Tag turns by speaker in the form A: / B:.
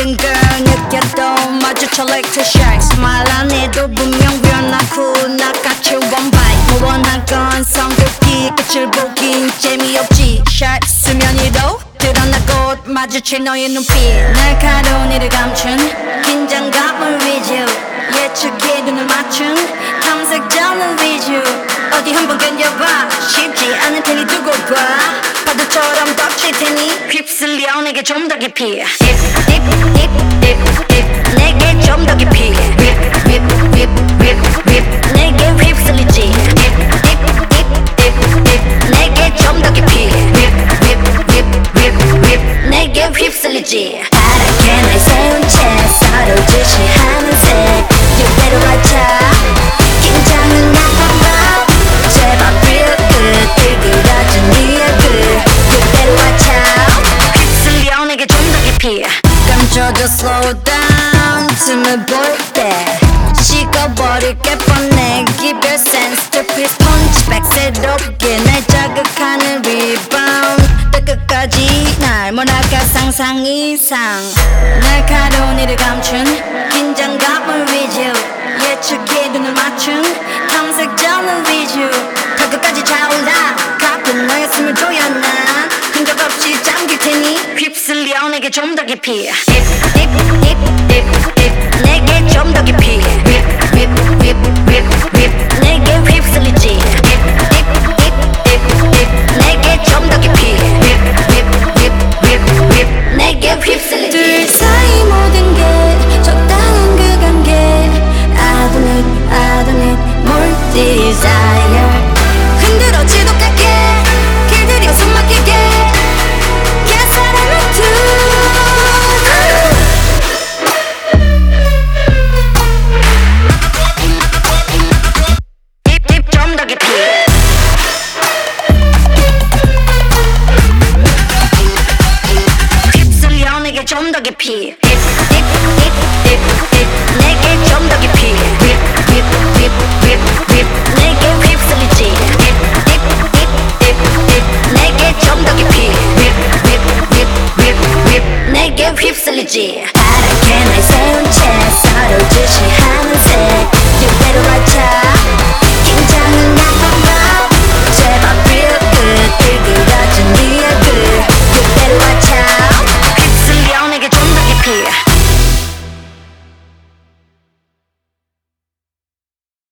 A: 모든 걸 느껴도 마주쳐 like to shine 말 안 해도 분명 변하고 나같이 one bite 뭐 원하건 성급히 끝을 보긴 재미없지 샷 수면 위로 드러나고 마주칠 너의 눈빛 날카로운 이를 감춘 긴장감을 위주 예측해 눈을 맞춘 탐색자는 위주 어디 한번 견뎌봐 쉽지 않을 테니 두고 봐 파도처럼 덮칠 테니 휩쓸려 내게 좀 더 깊이 Dip dip dip dip dip 내게 좀 더 깊이 Whip whip whip whip whip 내게 휩쓸리지 Dip dip dip dip dip 내게 좀 더 깊이 Whip whip whip whip whip 내게 휩쓸리지 파랗게 날 세운 채 서로 주시하는 색 You better watch out 긴장은 나빠봐 제발 real good 일그러진 네 얼굴 You better watch out 휩쓸려 내게 좀 더 깊이 감춰줘 slow down 틈을 볼 때 식어버릴게 뻔해 Give your sense to please punch back 새롭게 날 자극하는 rebound 끝까지 날 몰아가 상상 이상 날카로운 이를 감춘 긴장감을 위주 예측해 눈을 맞춘 탐색자는 위주 더 끝까지 차올라 가쁜 너의 숨을 조여 난 흔적 없이 잠길 테니 휩쓸려 내게 좀 더 깊이 Dip dip dip dip dip 내게 좀 더 깊이 Whip whip whip whip whip 내게 휩쓸리지 Dip dip dip dip dip 내게 좀 더 깊이 Whip whip whip whip whip 내게 휩쓸리지 둘 사이 모든 게 적당한 그 관계 I don't need more desire